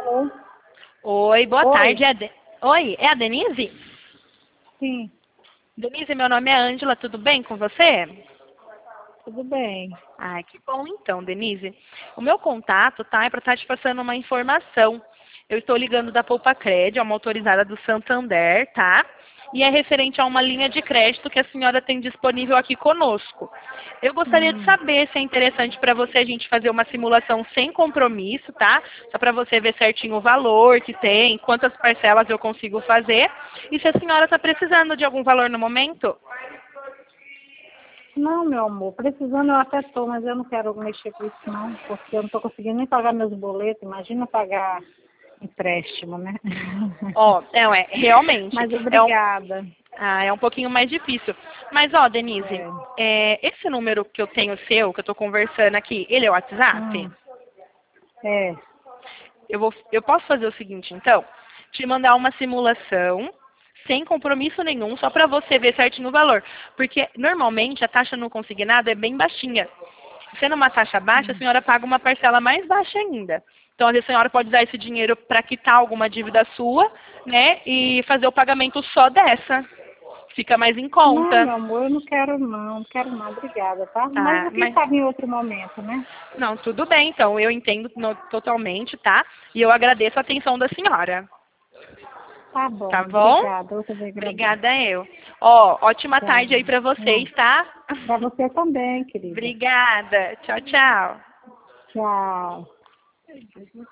Alô? Oi, boa Oi. tarde. Oi, é a Denise? Sim, Denise, meu nome é Ângela, tudo bem com você? tudo bem. Ai, que bom então, Denise. O meu contato, tá, é para estar te passando uma informação. Eu estou ligando da Poupa-Cred, é uma autorizada do Santander, tá? E é referente a uma linha de crédito que a senhora tem disponível aqui conosco. Eu gostaria de Hum. saber se é interessante para você a gente fazer uma simulação sem compromisso, tá? Só para você ver certinho o valor que tem, quantas parcelas eu consigo fazer e se a senhora está precisando de algum valor no momento. Não, meu amor, precisando eu até tô, mas eu não quero mexer com isso não, porque eu não tô conseguindo nem pagar meus boletos, imagina pagar empréstimo, né? Ó, não, realmente, Mas obrigada. é um pouquinho mais difícil. Mas, ó, Denise, É. esse número que eu tenho seu, que eu tô conversando aqui, ele é o WhatsApp? Hum. É. Eu posso fazer o seguinte, então? Te mandar uma simulação, sem compromisso nenhum, só para você ver certinho o valor. Porque, normalmente, a taxa no consignado é bem baixinha. Sendo uma taxa baixa, a senhora paga uma parcela mais baixa ainda. Então, às vezes, a senhora pode usar esse dinheiro para quitar alguma dívida sua, né? E fazer o pagamento só dessa. Fica mais em Não, conta. meu amor, eu não quero não, obrigada, tá? Mas Ah, o que mas sabe em outro momento, né? não, tudo bem, então. Eu entendo totalmente, tá? E eu agradeço a atenção da senhora. Tá bom, Tá bom? obrigada, eu também agradeço. Obrigada eu. Ó, ótima Tchau. tarde aí pra vocês, tá? Para você também, querida. Obrigada. Tchau, tchau. Tchau.